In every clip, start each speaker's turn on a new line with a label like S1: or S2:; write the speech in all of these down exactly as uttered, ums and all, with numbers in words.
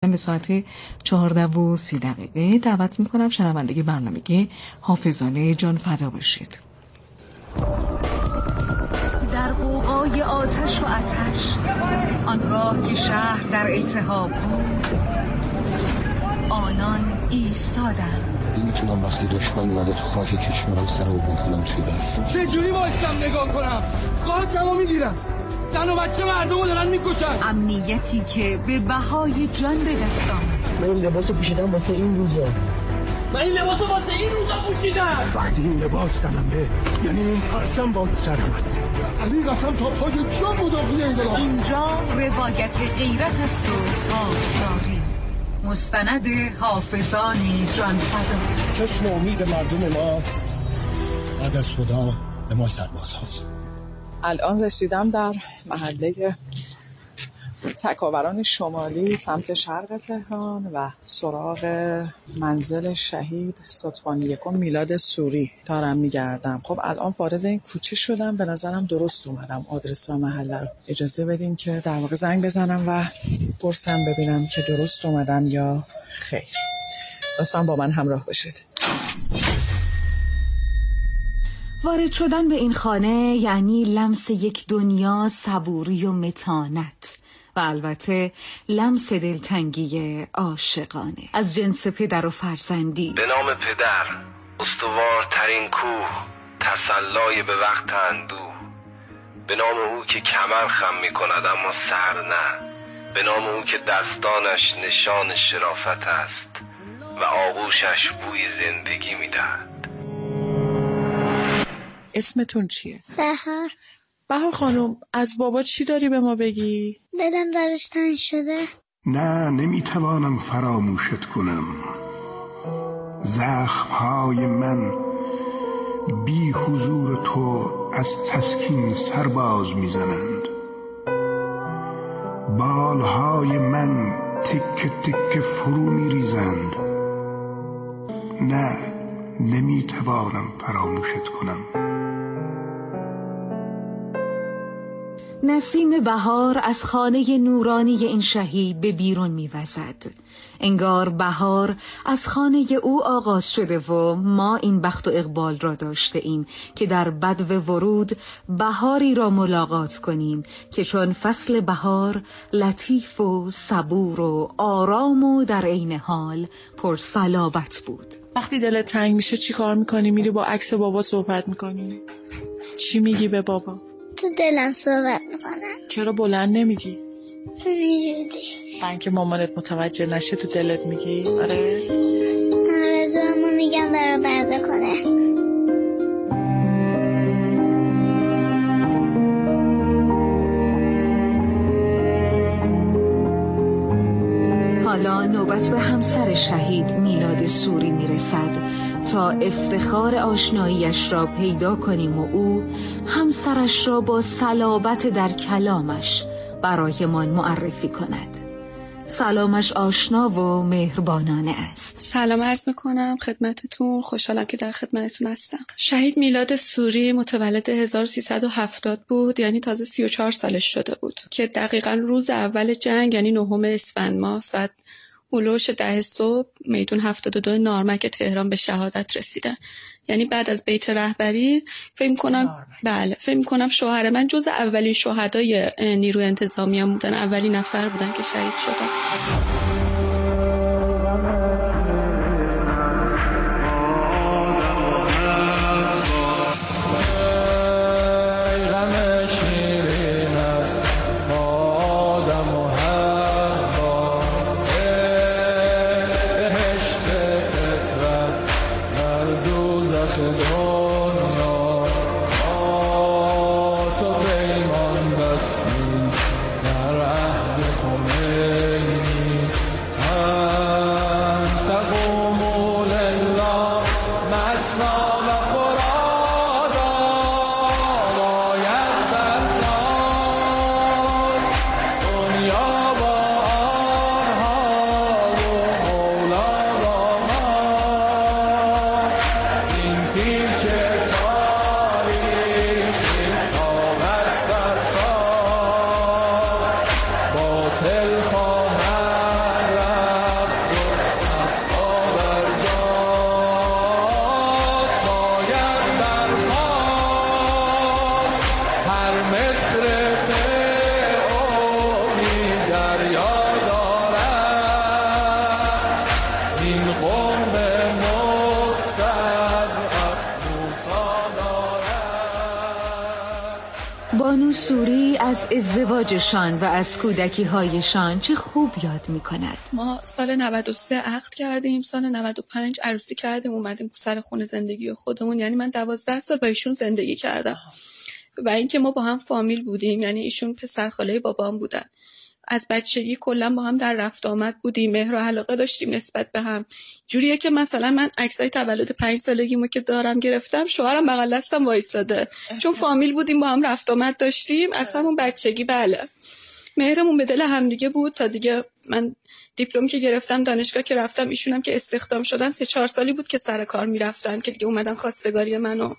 S1: به ساعت چهارده و سی دقیقه دعوت میکنم شنونده برنامه حافظانه جان فدا باشید.
S2: در قوقای آتش و آتش آنگاه که شهر در التهاب بود آنان ایستادند.
S3: نمیتونم وقتی دشمن اومده تو خاک کشورم سرمو بکنم توی برف.
S4: چه جوری وایسم نگاه کنم؟ خاکمو میگیرم. زن و بچه مردمو دارن میکشن.
S2: امنیتی که به بهای جان به دست آمد.
S5: من این لباسو پوشیدم واسه این روزا.
S4: من این لباسو واسه این روزا پوشیدم.
S6: وقتی این لباس تنمه یعنی این پرچم با سرم.
S3: علی قسم تا پای جان مدافعی انقلاب.
S2: اینجا روایت غیرت است و پاسداری. مستند حافظان جان فدا.
S6: چشم امید مردم ما بعد از خدا به ما سرباز هاست.
S7: الان رسیدم در محله تکاوران شمالی سمت شرق تهران و سراغ منزل شهید صدفانی یکم میلاد سوری دارم میگردم. خب الان وارد این کوچه شدم، به نظرم درست اومدم آدرس و محله رو. اجازه بدیم که در واقع زنگ بزنم و پرسم ببینم که درست اومدم یا خیر. لطفاً با من همراه باشید.
S2: وارد شدن به این خانه یعنی لمس یک دنیا صبوری و متانت و البته لمس دلتنگی عاشقانه از جنس پدر و فرزندی.
S8: به نام پدر، استوارترین کوه، تسلای به وقت اندوه. به نام او که کمر خم می کند اما سر نه. به نام او که دستانش نشان شرافت است و آغوشش بوی زندگی می دهد.
S7: اسمتون چیه؟
S9: بهار.
S7: بهار خانم، از بابا چی داری به ما بگی؟
S9: بدم درش تنگ شده.
S6: نه، نمیتوانم فراموشت کنم. زخمهای من بی حضور تو از تسکین سرباز میزنند. بالهای من تک تک فرو میریزند. نه، نمیتوانم فراموشت کنم.
S2: نسیم بهار از خانه نورانی این شهید به بیرون می‌وزد. انگار بهار از خانه او آغاز شده و ما این بخت و اقبال را داشته ایم که در بدو ورود بهاری را ملاقات کنیم که چون فصل بهار لطیف و صبور و آرام و در عین حال پر صلابت بود.
S7: وقتی دلت تنگ میشه چی کار میکنی؟ میری با عکس بابا صحبت میکنی؟ چی میگی به بابا؟
S9: تو دلم صحبت میکنم.
S7: چرا بلند نمیگی؟
S9: نمیجوری
S7: من که مامانت متوجه نشه تو دلت میگی؟ آره؟
S9: آرزوامو میگم برا برده کنه.
S2: حالا نوبت به همسر شهید میلاد سوری میرسد تا افتخار آشناییش را پیدا کنیم و او همسرش را با صلابت در کلامش برایمان معرفی کند. سلامش آشنا و مهربانانه است.
S10: سلام عرض میکنم خدمتتون، خوشحالم که در خدمتتون هستم. شهید میلاد سوری متولد هزار و سیصد و هفتاد بود، یعنی تازه سی و چهار سالش شده بود که دقیقاً روز اول جنگ یعنی نهم اسفند ماه ساعت هلوش ده صبح میدون هفتاد و دو نارمک تهران به شهادت رسیدن. یعنی بعد از بیت رهبری فکر کنم بله فکر کنم شوهر من جز اولین شهدای نیروی انتظامی هم بودن، اولین نفر بودن که شهید شدن.
S2: بانو سوری از ازدواجشان و از کودکی هایشان چه خوب یاد می کند.
S10: ما سال نود و سه عقد کردیم، سال نود و پنج عروسی کردیم، اومدیم سر خونه زندگی خودمون. یعنی من دوازده سال با ایشون زندگی کردم و اینکه ما با هم فامیل بودیم، یعنی ایشون پسرخاله بابام بودن. از بچگی کلا با هم در رفت آمد بودیم، مهر و علاقه داشتیم نسبت به هم. جوریه که مثلا من عکسای تولد پنج سالگیمو که دارم گرفتم، شوهرم بغل دستم وایساده، چون فامیل بودیم، با هم رفت آمد داشتیم از همون بچگی. بله، مهرمون به دل هم دیگه بود تا دیگه من دیپلم که گرفتم، دانشگاه که رفتم، ایشونم که استخدام شدن، سه چهار سالی بود که سر کار میرفتن که دیگه اومدن خواستگاری منو.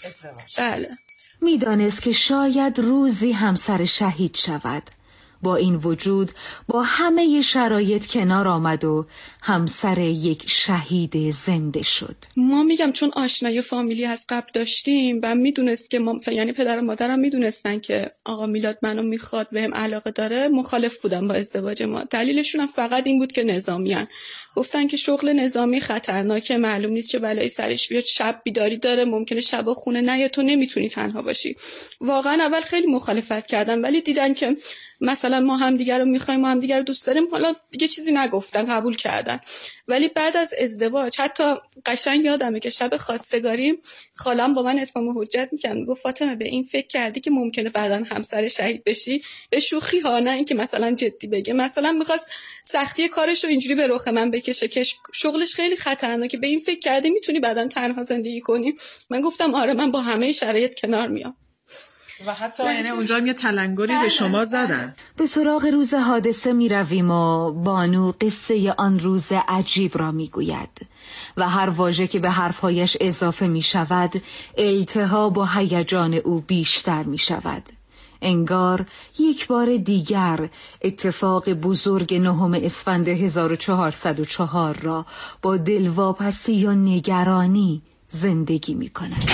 S10: بله.
S2: میدانست که شاید روزی همسر شهید شود. با این وجود با همه شرایط کنار آمد و همسر یک شهید زنده شد.
S10: ما میگم چون آشنایی فامیلی از قبل داشتیم و میدونست که ما، یعنی پدر و مادرم میدونستن که آقا میلاد منو میخواد، بهم علاقه داره، مخالف بودن با ازدواج ما. دلیلشون هم فقط این بود که نظامیان. گفتن که شغل نظامی خطرناکه، معلوم نیست چه بلایی سرش بیاد، شب بیداری داره، ممکنه شبا خونه نیاد، تو نمیتونی تنها باشی. واقعا اول خیلی مخالفت کردن، ولی دیدن که مثلا ما هم دیگر رو میخوایم، ما هم دیگر رو دوست داریم، حالا دیگه چیزی نگفتن، قبول کردن. ولی بعد از ازدواج حتی قشنگ یادمه که شب خواستگاری خالم با من اتمام حجت میکرد، میگفت فاطمه به این فکر کردی که ممکنه بعداً همسر شهید بشی؟ به شوخی ها، نه اینکه مثلا جدی بگه. مثلا میخواست سختی کارش رو اینجوری به رخ من بکشه که شغلش خیلی خطرناکه، به این فکر کردی میتونی بعداً تنها زندگی کنی؟ من گفتم آره، من با همه شرایط کنار میام.
S1: و حتی یعنی اونجا هم یه تلنگری به شما زدن.
S2: به سراغ روز حادثه می رویم و بانو قصه آن روز عجیب را می گوید و هر واژه که به حرفهایش اضافه می شود التهاب و هیجان او بیشتر می شود. انگار یک بار دیگر اتفاق بزرگ نهم اسفند هزار و چهارصد و چهار را با دلواپسی و نگرانی زندگی می کند.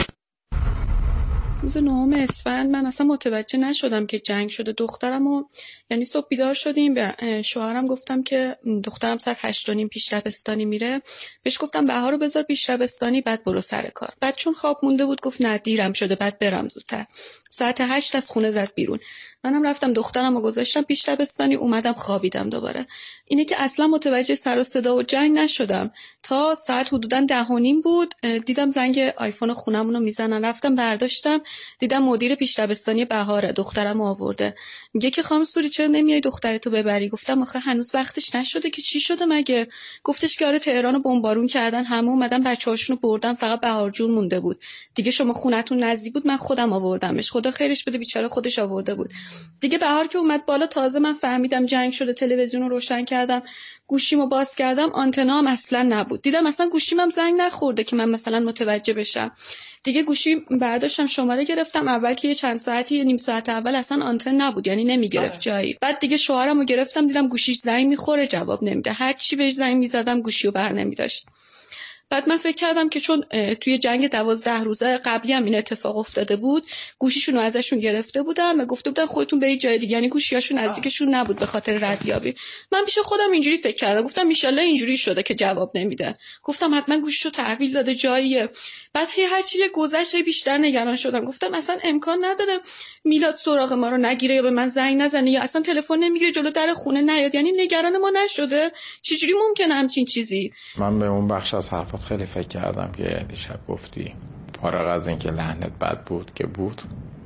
S10: روز نهم اسفند من اصلا متوجه نشدم که جنگ شده. دخترم و یعنی صبح بیدار شدیم، به شوهرم گفتم که دخترم ساعت هشت و نیم پیش دبستانی میره، بهش گفتم بهار رو بذار پیش دبستانی بعد برو سر کار. بعد چون خواب مونده بود گفت نه دیرم شده بعد برم زودتر. ساعت هشت از خونه زد بیرون. منم رفتم دخترم رو گذاشتم پیش دبستانی، اومدم خوابیدم دوباره. اینه که اصلا متوجه سر و صدا و جنگ نشدم تا ساعت حدوداً ده و نیم بود. دیدم زنگ آیفون خونمون رو میزنن، رفتم برداشتم، دیدم مدیر پیش دبستانی بهاره دخترم آورده. میگه که خانم سوری چرا نمیای دخترتو ببری؟ گفتم آخه هنوز وقتش نشده. که چی شده مگه؟ گفتش که آره تهرانو بمبارون کردن، همه اومدن بچه‌هاشونو بردن، فقط بهار جون مونده بود دیگه. شما خونتون نزدیک بود، من خودم آوردمش، خدا خیرش بده، بیچاره خودش آورده بود دیگه. بهار که اومد بالا تازه من فهمیدم جنگ شده. تلویزیون رو روشن کردم، گوشیمو باز کردم، آنتنا هم اصلا نبود. دیدم اصلا گوشیم هم زنگ نخورده که من مثلا متوجه بشم. دیگه گوشی برداشتم، شماره گرفتم. اول که یه چند ساعتی، یه نیم ساعت اول اصلا آنتن نبود، یعنی نمیگرفت جایی. بعد دیگه شوهرمو گرفتم، دیدم گوشیش زنگ میخوره جواب نمیده، هر چی بهش زنگ میزدم گوشیو بر نمیداشت. بعد من فکر کردم که چون توی جنگ دوازده روزه قبلی هم این اتفاق افتاده بود، گوشیشون رو ازشون گرفته بودن و گفته بودن خودتون برید جای دیگه، یعنی گوشیاشون نزدیکشون نبود به خاطر ردیابی. من پیش خودم اینجوری فکر کردم، گفتم ان شاءالله اینجوری شده که جواب نمیده، گفتم حتما گوشیشو تحویل داده جاییه. بعد هر چی گذشت بیشتر نگران شدم، گفتم اصلا امکان نداره میلاد سراغ ما رو نگیره یا به من زنگ نزنه یا اصلا تلفن نمیگیره جلو در خونه نیاد، یعنی نگران ما نشده؟ چجوری ممکنه همچین چیزی؟
S11: من به اون بخش از حرفات خیلی فکر کردم که دیشب گفتی فارغ از اینکه لحنت بد بود که بود،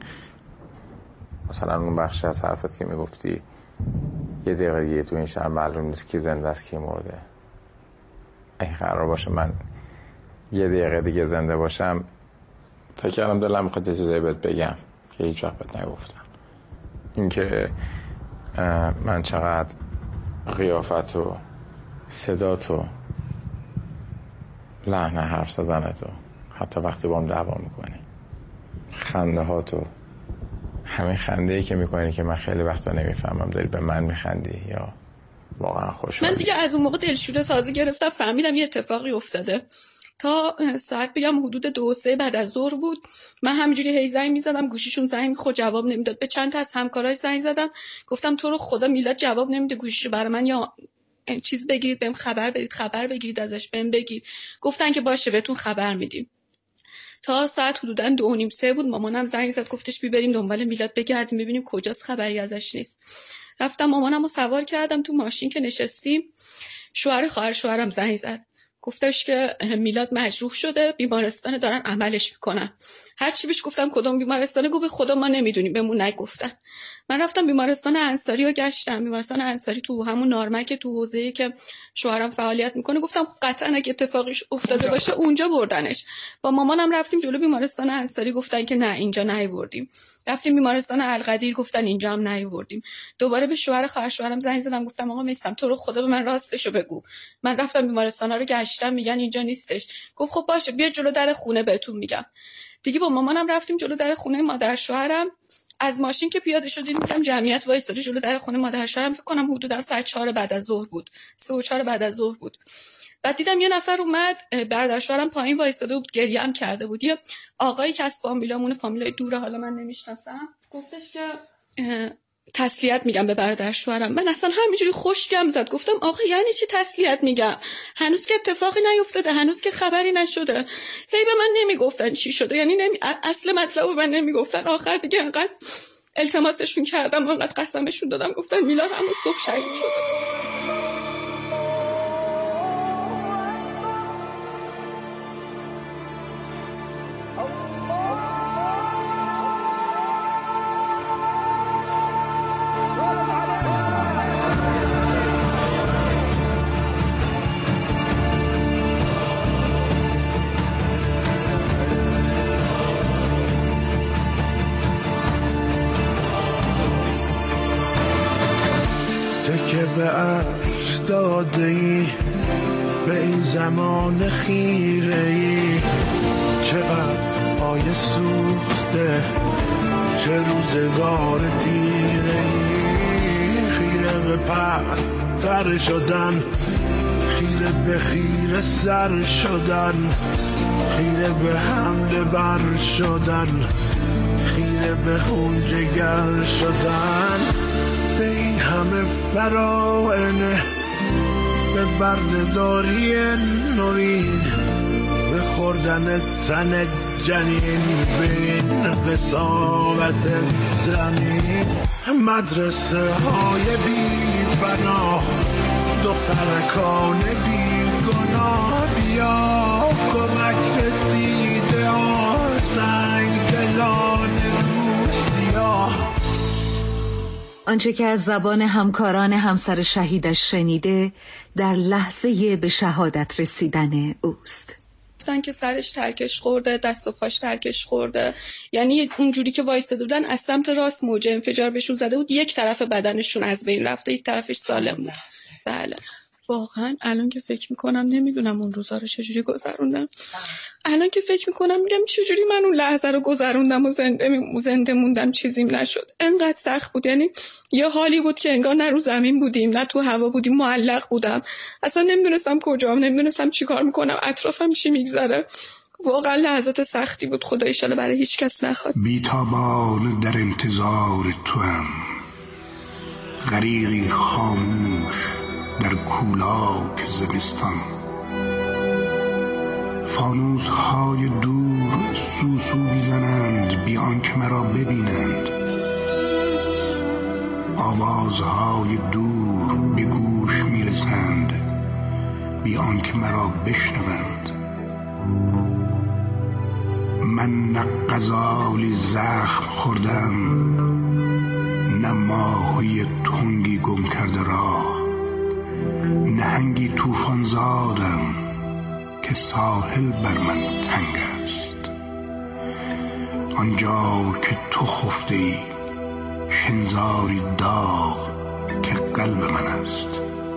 S11: مثلا اون بخش از حرفت که میگفتی یه دقیقه دیگه تو این شهر معلوم نیست کی زنده است کی مرده. اگه قرار باشه من یه دقیقه دیگه زنده باشم، فکر کردم دلم میخواد یه چیزایی بهت بگم که هیچ وقت بهت نگفتم. اینکه من چقدر قیافت و صدات و لحن حرف زدنت و حتی وقتی با هم دعوا میکنی، خنده هاتو، همین خنده ای که میکنی که من خیلی وقتا نمیفهمم داری به من میخندی یا واقعا خوشحالی.
S10: من دیگه از اون موقع دلشوره تازه گرفتم، فهمیدم یه اتفاقی افتاده. تا ساعت بگم حدود دو سه بعد از ظهر بود، من همینجوری هی زنگ میزدم، گوشیشون زنگ میخورد جواب نمیداد. به چند تا از همکاراش زنگ زدم، گفتم تو رو خدا میلاد جواب نمیده، گوشیشو برای من یا چیز بگیرید بهم خبر بدید، خبر بگیرید ازش بهم بگید. گفتن که باشه بهتون خبر میدیم. تا ساعت حدوداً دو و نیم سه بود. مامانم زنگ زد گفتش بی بریم دنبال میلاد بگردیم ببینیم کجاست، خبری ازش نیست. رفتم مامانمو سوار کردم تو ماشین که نشستیم، شوهر خواهر شوهرم زنگ زد گفتش که میلاد مجروح شده، بیمارستان دارن عملش میکنن. هر چی بهش گفتم کدوم بیمارستانه، گفت به خدا ما نمیدونیم، بهمون نگفتن. من رفتم بیمارستان انصاری رو گشتم. بیمارستان انصاری تو همون نارمک تو حوزه‌ای که شوهرم فعالیت میکنه. گفتم قطعا اگه اتفاقی افتاده باشه اونجا بردنش. با مامانم رفتیم جلو بیمارستان انصاری، گفتن که نه اینجا نیاوردیم. رفتیم بیمارستان القدیر، گفتن اینجا هم نیاوردیم. دوباره به شوهر خواهر شوهرم زنگ زدم گفتم آقا میثم تو رو خدا به من راستشو بگو. من رفتم بیمارستانا رو گشتم میگن اینجا نیستش. گفت خب باشه بیا جلو در خونه بهتون میگم. دیگه با مامانم رفتیم جلو در خونه مادر شوهرم. از ماشین که پیاده شدیم دیدم جمعیت وایساده جلو در خونه مادر شوهرم. فکر کنم حدودا ساعت چهار بعد از ظهر بود، سه و چهار بعد از ظهر بود. بعد دیدم یه نفر اومد، برادر شوهرم پایین وایساده بود، گریه هم کرده بود. یه آقایی که از فامیلامون، فامیلای دوره، حالا من نمیشناسم، گفتش که تسلیت میگم به برادر شوهرم. من اصلا همینجوری خوشگم زد. گفتم آخه یعنی چی تسلیت میگم؟ هنوز که اتفاقی نیفتاده، هنوز که خبری نشده. هی به من نمیگفتن چی شده، یعنی نمی... اصل مطلب به من نمیگفتن. آخر دیگه انقدر التماسشون کردم، انقدر قسمشون دادم، گفتن میلاد همون صبح شهید شده.
S12: به عرش داده ای به این زمان خیره ای، چقدر آیه سوخته چه روزگار تیره ای. خیره به پس تر شدن، خیره به خیره سر شدن، خیره به حمله بر شدن، خیره به خون جگر شدن. به این همه فراعنه، به برده‌داری نورین، به خوردن تن جنین، به این قساوت زمین. مدرسه های بی بنا، دخترکان بی گناه، بیا کمک رسیده آسنگ دلان روسیا.
S2: آنچه که از زبان همکاران همسر شهیدش شنیده در لحظه به شهادت رسیدن اوست.
S10: گفتن که سرش ترکش خورده، دست و پاش ترکش خورده، یعنی اونجوری که وایساده بودن از سمت راست موج انفجار بهشون زده بود، یک طرف بدنشون از بین رفته، یک طرفش سالم بود. بله واقعا الان که فکر میکنم نمیدونم اون روزا رو چجوری گذروندم. الان که فکر میکنم میگم چجوری من اون لحظه رو گذروندم و زنده می... زنده موندم، چیزیم نشد. انقدر سخت بود، یعنی یه حالی بود که انگار نه رو زمین بودیم نه تو هوا بودیم، معلق بودم. اصلا نمیدونستم کجام، نمیدونستم چی کار میکنم، اطرافم چی میگذره. واقعا لحظات سختی بود. خدا ایشالا برای هیچ کس نخواد.
S12: بیتابان در انتظار توام، غریقی خاموش در کولاک زمستان. فانوس های دور سوسو میزنند بیان که مرا ببینند. آوازهای دور به گوش میرسند بیان که مرا بشنوند. من نه غزالی زخم خوردم، نه ماهی تنگی گم کرده راه، نهنگی طوفان زادم که ساحل بر من تنگ است. آنجا که تو خفته ای شنزاری داغ که قلب من است.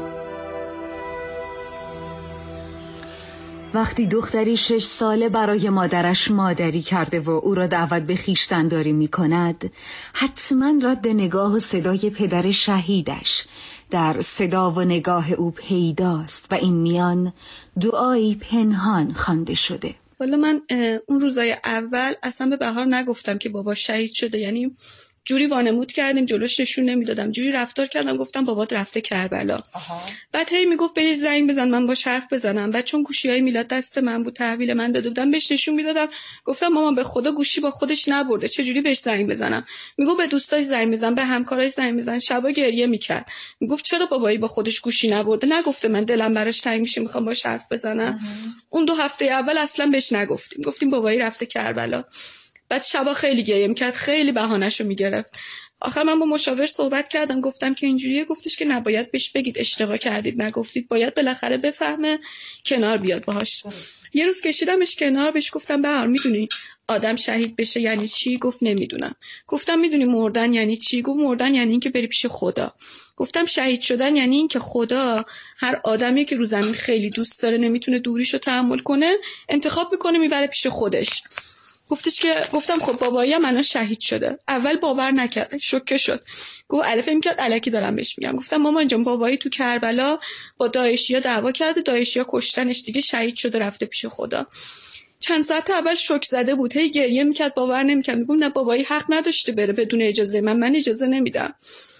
S2: وقتی دختری شش ساله برای مادرش مادری کرده و او را دعوت به خویشتن‌داری می کند، حتما رد نگاه و صدای پدر شهیدش در صدا و نگاه او پیداست و این میان دعایی پنهان خوانده شده.
S10: والا من اون روزای اول اصلا به بهار نگفتم که بابا شهید شده، یعنی جوری وانمود کردیم جلوش نشون نمیدادم، جوری رفتار کردم گفتم بابات رفته کربلا. بعد هی میگفت بهش زنگ بزن من باش حرف بزنم. بعد چون گوشیای میلاد دست من بود تحویل من داده بودم بهش نشون میدادم، گفتم مامان به خدا گوشی با خودش نبرده چه جوری بهش زنگ بزنم. میگفت به دوستاش زنگ بزن، به همکاراش زنگ بزن. شبا گریه میکرد میگفت چرا بابایی با خودش گوشی نبرده، نگفته من دلم براش تنگ میشه میخوام باش حرف بزنم. اون دو هفته اول اصلا بهش نگفتیم، گفتیم بابایی رفته کربلا. بعد شبا خیلی گریه میکرد، خیلی بهانه‌شو میگرفت. آخر من با مشاور صحبت کردم گفتم که اینجوریه، گفتش که نباید بهش بگید اشتباه کردید نگفتید، باید بالاخره بفهمه کنار بیاد باهاش. یه روز کشیدمش کنار بهش گفتم بهار میدونی آدم شهید بشه یعنی چی؟ گفت نمیدونم. گفتم میدونی مردن یعنی چی؟ گفت مردن یعنی این که بری پیش خدا. گفتم شهید شدن یعنی این که خدا هر آدمی که رو زمین خیلی دوست داره نمیتونه دوریشو تحمل کنه انتخاب میکنه میبره پیش خودش. گفتش که گفتم خب بابایی هم الان شهید شده. اول باور نکرد، شوکه شد. گفت الف فکر می‌کرد الکی دارم بهش میگم. گفتم مامان جان بابایی تو کربلا با داعشیا دعوا کرده، داعشیا کشتنش، دیگه شهید شده رفته پیش خدا. چند ساعت اول شوک زده بود، هی گریه میکرد، باور نمیکرد. میگم نه بابایی حق نداشته بره بدون اجازه من، من اجازه نمیدم.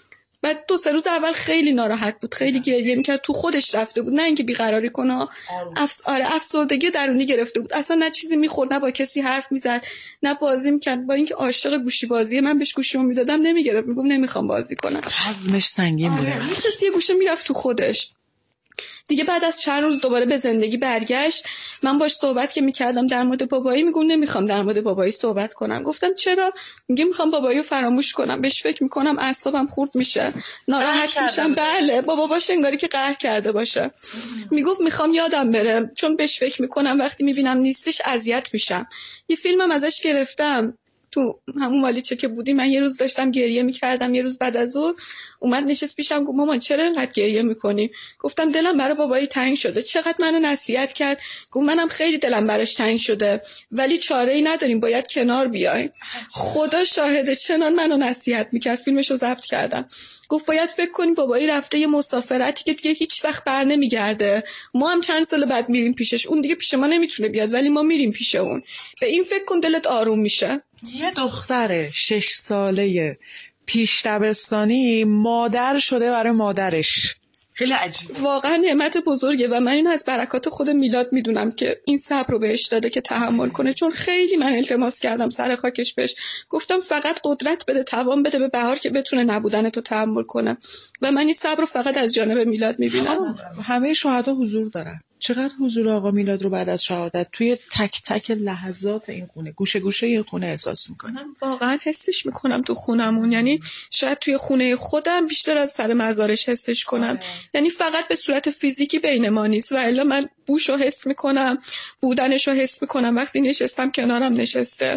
S10: بعد دو سه روز اول خیلی ناراحت بود، خیلی گریه میکرد، تو خودش رفته بود، نه اینکه بیقراری کنه. افس آره افسردگی درونی گرفته بود، اصلا نه چیزی میخورد نه با کسی حرف میزد نه بازی میکرد. با اینکه عاشق گوشی بازیه، من بهش گوشیمو میدادم نمیگرفت، میگم نمیخوام بازی کنم.
S1: حزمش سنگین بوده.
S10: آره میشست یه گوشه میرفت تو خودش. دیگه بعد از چند روز دوباره به زندگی برگشت. من باش صحبت که میکردم در مورد بابایی، میگم نمیخوام در مورد بابایی صحبت کنم. گفتم چرا؟ میگه میخوام بابایی رو فراموش کنم، بهش فکر میکنم اعصابم خورد میشه، ناراحت میشم. بله بابا باشه انگاری که قهر کرده باشه. میگفت میخوام یادم بره، چون بهش فکر میکنم وقتی میبینم نیستش اذیت میشم. یه فیلمم ازش گرفتم تو همون مالیچه که بودی. من یه روز داشتم گریه میکردم، یه روز بعد از ظهر اومد نشست پیشم گفت مامان چرا اینقدر گریه میکنی؟ گفتم دلم برای بابایی تنگ شده. چقدر منو نصیحت کرد. گفت منم خیلی دلم براش تنگ شده ولی چاره‌ای نداریم، باید کنار بیایم. خدا شاهده چنان منو نصیحت میکرد. فیلمشو ضبط کردم. گفت باید فکر کنیم بابایی رفته یه مسافرتی که دیگه هیچ وقت بر نمیگرده، ما هم چند سال بعد میریم پیشش، اون دیگه پیش ما نمیتونه بیاد ولی ما میریم پیش اون. به این فکر کن دلت آروم میشه.
S7: یه دختر شش ساله پیش دبستانی مادر شده برای مادرش، خیلی عجیب.
S10: واقعا نعمت بزرگه و من این از برکات خود میلاد میدونم که این صبر رو بهش داده که تحمل کنه، چون خیلی من التماس کردم سر خاکش بهش، گفتم فقط قدرت بده، توان بده به بهار که بتونه نبودن تو تحمل کنه و من این صبر رو فقط از جانب میلاد میبینم.
S7: همه شهدا حضور دارن. چقدر حضور آقا میلاد رو بعد از شهادت توی تک تک لحظات این خونه، گوشه گوشه این خونه احساس میکنم.
S10: واقعا حسش میکنم تو خونمون، یعنی شاید توی خونه خودم بیشتر از سر مزارش حسش کنم. یعنی فقط به صورت فیزیکی بین ما نیست و الا من بوشو حس میکنم، بودنشو حس میکنم، وقتی نشستم کنارم نشسته.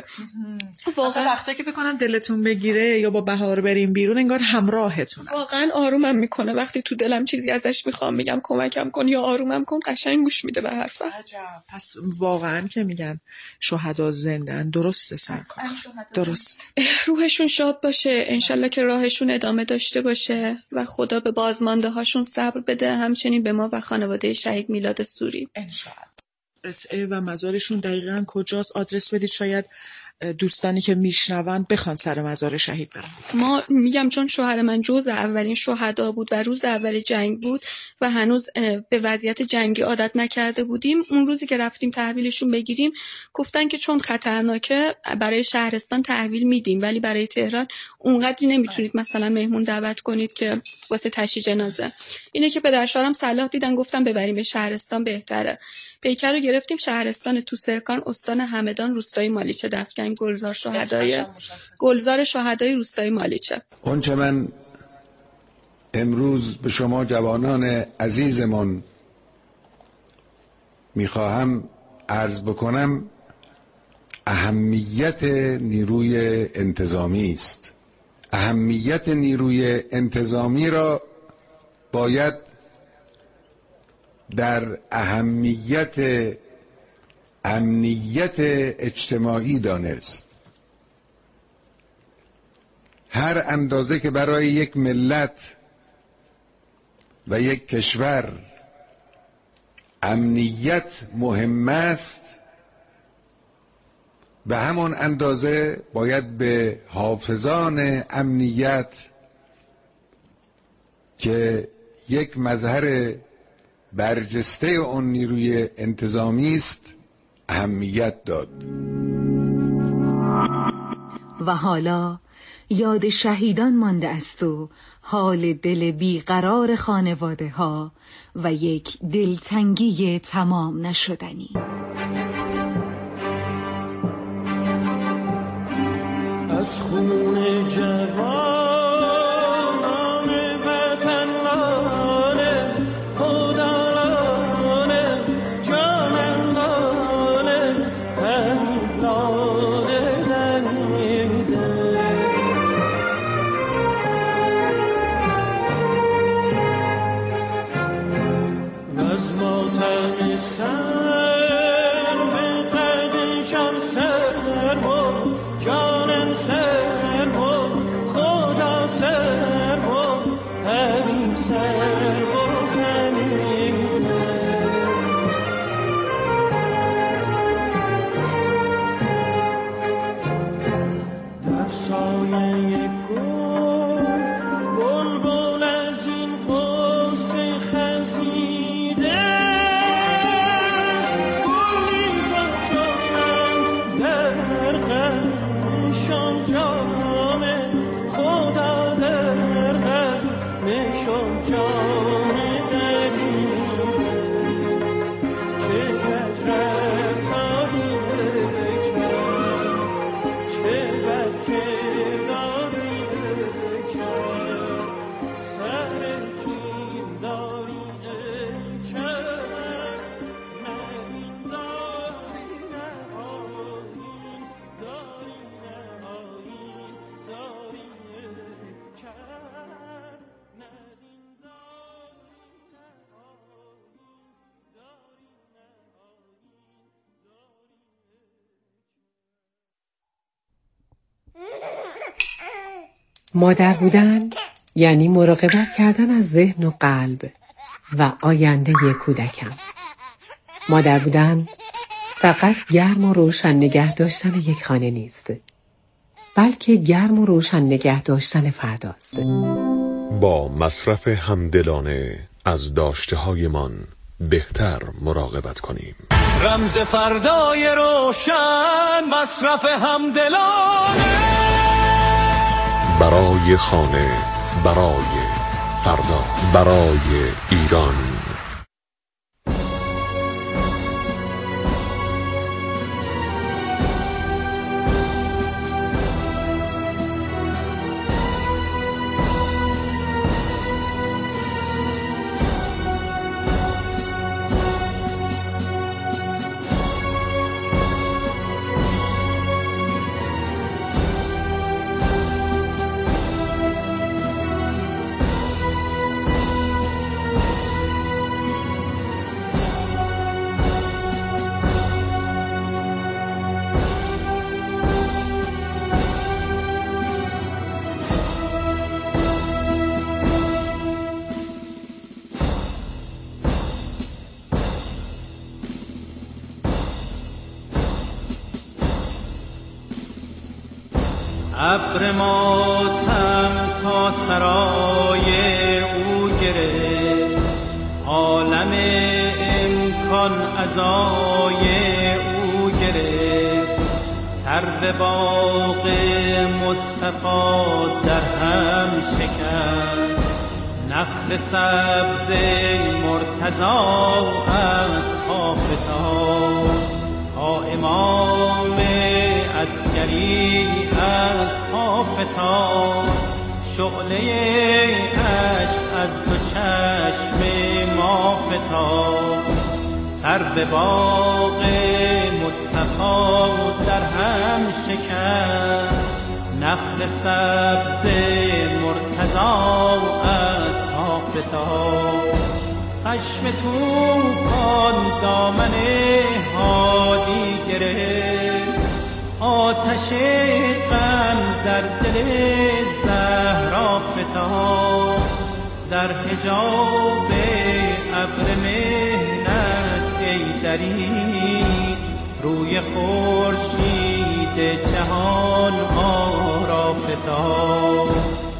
S7: واقعا وقتی که بکنم دلتون بگیره یا با بهار بریم بیرون انگار همراهتونه.
S10: واقعا آرومم میکنه. وقتی تو دلم چیزی ازش میخوام میگم کمکم کن یا آرومم کن، قشنگ گوش میده به حرفم.
S7: عجب. پس واقعا که میگن شهدا زندن، درسته سرکار؟ درست.
S10: روحشون شاد باشه، انشالله که راهشون ادامه داشته باشه و خدا به بازمانده هاشون صبر بده، همچنین به ما و خانواده شهید میلاد سوری
S7: انشالله. قطعه و مزارشون دقیقاً کجاست؟ آدرس بدید شاید دوستانی که میشنون بخوان سر مزار شهید برن.
S10: ما میگم چون شوهر من جزء اولین شهدا بود و روز اول جنگ بود و هنوز به وضعیت جنگی عادت نکرده بودیم، اون روزی که رفتیم تحویلشون بگیریم گفتن که چون خطرناکه برای شهرستان تحویل میدیم ولی برای تهران اونقدری نمیتونید مثلا مهمون دعوت کنید که واسه تشییع جنازه. اینه که پدرشوهرم صلاح دیدن گفتم ببریم به شهرستان بهتره. پیکر رو گرفتیم شهرستان توسرکان، استان همدان، روستای مالیچه دفگنگ، گلزار شهدای گلزار شهدای روستای مالیچه.
S13: اونچه من امروز به شما جوانان عزیزمان میخواهم عرض بکنم اهمیت نیروی انتظامی است. اهمیت نیروی انتظامی را باید در اهمیت امنیت اجتماعی دانست. هر اندازه که برای یک ملت و یک کشور امنیت مهم است، به همان اندازه باید به حافظان امنیت که یک مظهر برجسته اون نیروی انتظامی است اهمیت داد.
S2: و حالا یاد شهیدان مانده است و حال دل بیقرار خانواده ها و یک دلتنگی تمام نشدنی.
S14: از خون جوان
S15: مادر بودن یعنی مراقبت کردن از ذهن و قلب و آینده کودکم. مادر بودن فقط گرم و روشن نگه داشتن یک خانه نیست، بلکه گرم و روشن نگه داشتن فرداست.
S16: با مصرف همدلانه از داشته هایمان بهتر مراقبت کنیم.
S14: رمز فردای روشن، مصرف همدلانه
S16: برای خانه، برای فردا، برای ایران.
S14: ابر ماتم تا سرای او گرفت، عالم امکان عزای او گرفت. سر به باغ مصطفی در هم شکست، نخل سبز مرتضی از حافظان تا امام عسکری از حافظان. شعله عشق از دو چشم ما فتاد، سر به باغ مصطفی در هم شکست. نخل سبز مرتضی از حافظان. خشم طوفان دامن هادی گرفت، آتش غم در دل زهرا فتاد. در حجاب ابر محنت ای دری، روی خورشید جهان ها را فتاد.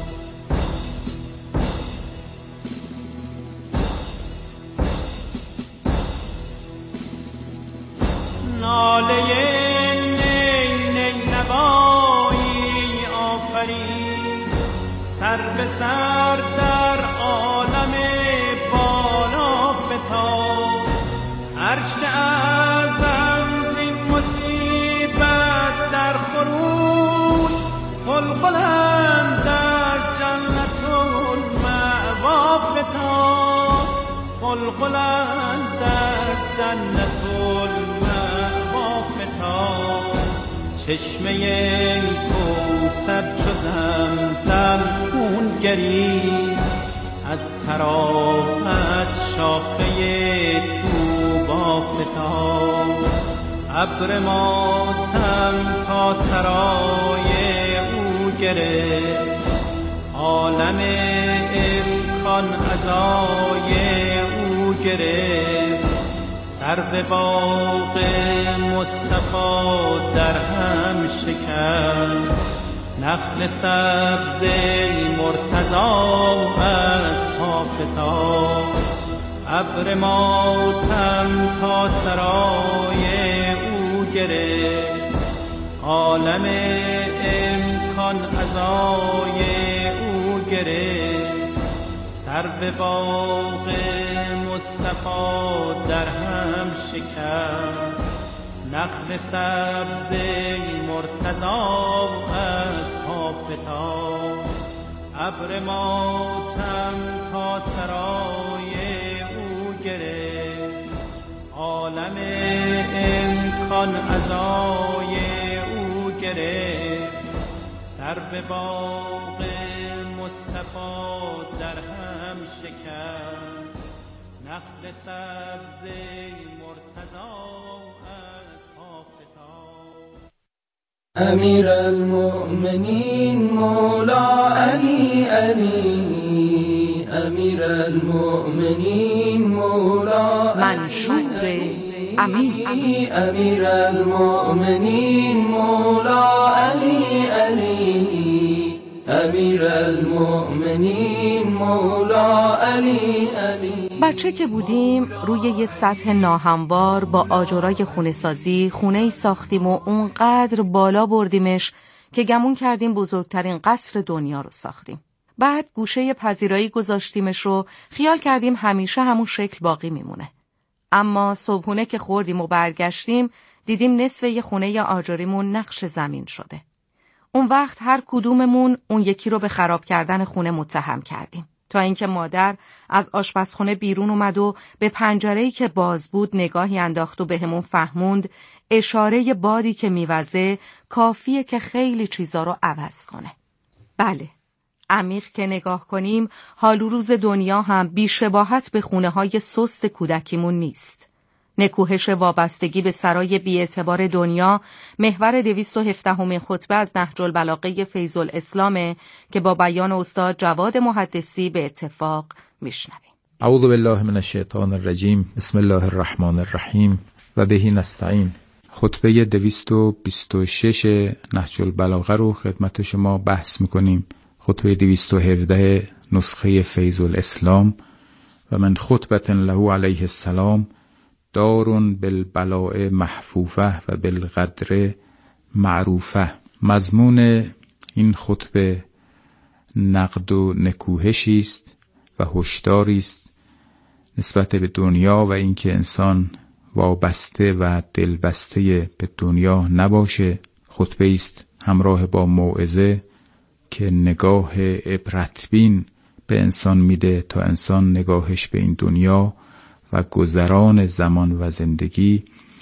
S14: ناله نی نی نوایی آفرید، سر به سر در عالم بالا فتاد. عرش اعظم این مصیبت در خروش، قلقلند در جنت المأوا فتاد. قلقلند در جنت المأوا فتاد. چشمه کوثر چو زمزم خون گریست، از طرافت شاخه طوبی فتاد. ابر ماتم تا سرای او گرفت، عالم امکان عزای او گرفت. سر به باغ مصطفی در هم شکست، نخل سبز مرتضی از پا فتاد. ابر ماتم تا سرای او گرفت، عالم امکان عزای او گرفت. سر به باغ مصطفی در هم شکست، نخل سبز مرتضی از پا فتاد. ابر ماتم تا سرای او گرفت، عالم امکان عزای او گرفت. سر به باغ مصطفی در هم شکست، نخل سبز مرتضی از پا فتاد.
S17: امیر المؤمنین مولا علی علی، امیر المؤمنین مولا
S2: منشور امین.
S17: امیر المؤمنین مولا علی علی، امیر المؤمنین مولا علی علی.
S2: بچه که بودیم روی یه سطح ناهموار با آجرای خونه سازی خونه‌ای ساختیم و اونقدر بالا بردیمش که گمون کردیم بزرگترین قصر دنیا رو ساختیم. بعد گوشه پذیرایی گذاشتیمش و خیال کردیم همیشه همون شکل باقی میمونه. اما صبحونه که خوردیم و برگشتیم دیدیم نصف یه خونه آجریمون نقش زمین شده. اون وقت هر کدوممون اون یکی رو به خراب کردن خونه متهم کردیم، تا اینکه مادر از آشپزخونه بیرون اومد و به پنجره‌ای که باز بود نگاهی انداخت و بهمون فهموند اشاره بادی که میوزه کافیه که خیلی چیزا رو عوض کنه. بله، عمیق که نگاه کنیم حال و روز دنیا هم بی‌شباهت به خونه‌های سست کودکیمون نیست. نکوهش وابستگی به سرای بی‌اعتبار دنیا محور دویست و هفدهمین خطبه از نهج البلاغه فیض الاسلامه که با بیان استاد جواد محدثی به اتفاق میشنویم.
S18: اعوذ بالله من الشیطان الرجیم، بسم الله الرحمن الرحیم و بهی نستعین. خطبه دویست و بیست و شش نهج البلاغه رو خدمت شما بحث میکنیم. خطبه دویست و هفده نسخه فیض الاسلام. و من خطبة له علیه السلام دارون بالبلاء محفوفه و بالقدر معروفه. مضمون این خطبه نقد و نکوهشی است و هشداری است نسبت به دنیا و اینکه انسان وابسته و دلبسته به دنیا نباشه. خطبه است همراه با موعظه که نگاه عبرتبین به انسان میده تا انسان نگاهش به این دنیا و گذران زمان و زندگی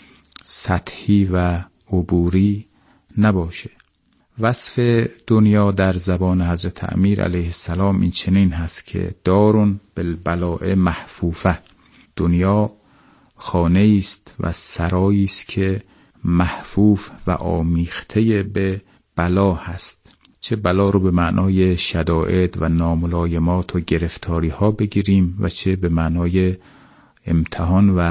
S18: سطحی و عبوری نباشه. وصف دنیا در زبان حضرت امیر علیه السلام این چنین هست که دارون بالبلاء محفوفه. دنیا خانه است و سرایی است که محفوف و آمیخته به بلا هست. چه بلا رو به معنای شدائد و ناملایمات و گرفتاری ها بگیریم و چه به معنای امتحان و